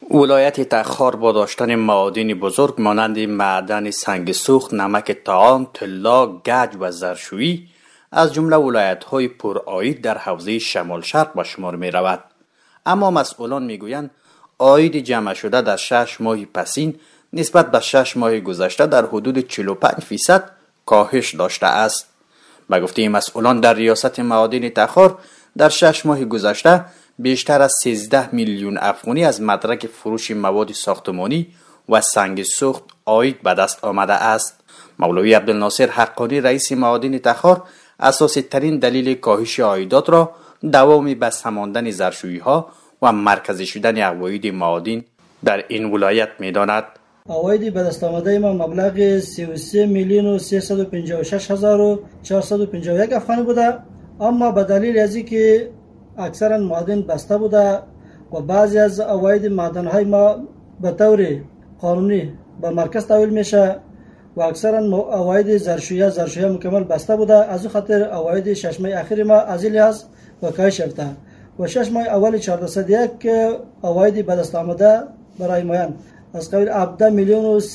ولایت تخار با داشتن معادن بزرگ مانند معدن سنگ سوخت، نمک طعام، طلا، گچ و ظرفشویی از جمله ولایت‌های پرعاید در حوزه شمال شرق به شمار می رود. اما مسئولان می گویند عاید جمع شده در 6 ماه پسین نسبت به 6 ماه گذشته در حدود 45% کاهش داشته است. به گفته مسئولان در ریاست معادن تخار در 6 ماه گذشته بیشتر از 13 میلیون افغانی از مدرک فروش مواد ساختمانی و سنگ سوخت عاید به دست آمده است. مولوی عبدالناصر حقانی رئیس معادن تخار اساسی ترین دلیل کاهش عایدات را دوام بسته ماندن ظرفشویی‌ها و مرکزی شدن عواید معادن در این ولایت می‌داند. عواید به دست آمده ما مبلغ 33 میلیون و 356 هزار و 451 افغانی بوده، اما به دلیل از اینکه اکثرا معادن بسته بوده و بعضی از عواید معدن‌های ما به طور قانونی به مرکز تحویل میشه و اکثرا عواید ظرفشویی مکمل بسته بوده، از او خاطر عواید 6 ماه اخیر ما از این لحاظ به کاهش یافته و 6 ماه اول 401 عواید به دست آمده برای مایان از قبیل 17 میلیون و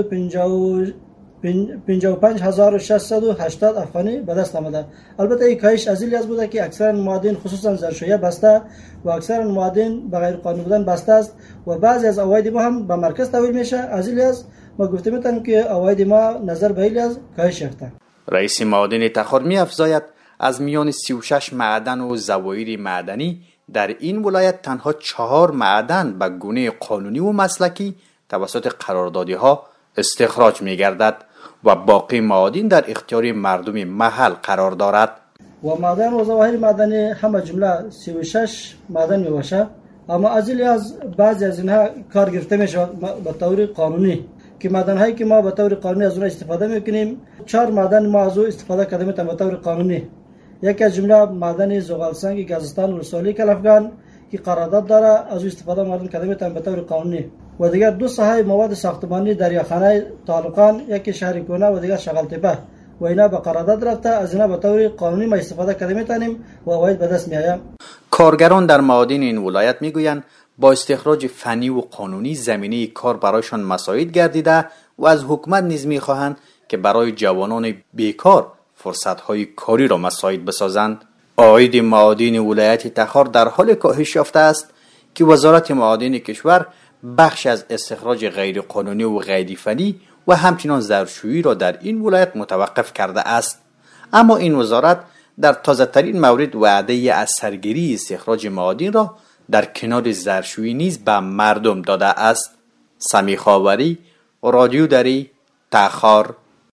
355 هزار و 680 افغانی به دست آمده. البته این کاهش از این لحاظ بوده که اکثرا معادن خصوصا ظرفشویی بسته و اکثرا معادن به غیر قانونی بودن بسته است و بعضی از عواید ما هم به مرکز تحویل میشه. از این لحاظ ما گفته میتونیم که عواید ما نظر به این لحاظ کاهش یافته. رئیس معادن تخار می‌افزاید از میان 36 معدن و زوایر معدنی در این ولایت تنها 4 معدن به گونه قانونی و مسلکی توسط قراردادی‌ها استخراج می‌گردد و باقی معادن در اختیار مردم محل قرار دارد. و معدن و زواهر معدنی همه جمله 36 معدن میباشه، اما از این لحاظ بعضی از اینها کار گرفته میشه به طور قانونی که معدن‌هایی که ما به طور قانونی از اونها استفاده میکنیم 4 معدن ما از اون استفاده کردیم به طور قانونی. یکی از جمله معدن زغال سنگ گازستان و رسولی کلفگان که قرارداد داره از اون استفاده معدن کردیم به طور قانونی و دیگر 2 ساحه مواد ساختمانی دریاخانه طالقان، یکی شهر کونه و دیگر شغالتپه و اینا به قرارداد رفته، از اینا به طور قانونی ما استفاده کرده میتونیم و عواید به دست میآیم. کارگران در معادن این ولایت میگویند با استخراج فنی و قانونی زمینه کار برایشان مساعد گردیده و از حکومت نیز میخواهند که برای جوانان بیکار فرصت‌های کاری را مساعد بسازند. عاید معادن ولایت تخار در حال کاهش یافته است که وزارت معادن کشور بخش از استخراج غیر قانونی و غیر فنی و همچنین ظرفشویی را در این ولایت متوقف کرده است. اما این وزارت در تازه ترین مورد وعده از سرگیری استخراج معادن را در کنار ظرفشویی نیز به مردم داده است. سمیع خاوری، رادیو دری، تخار.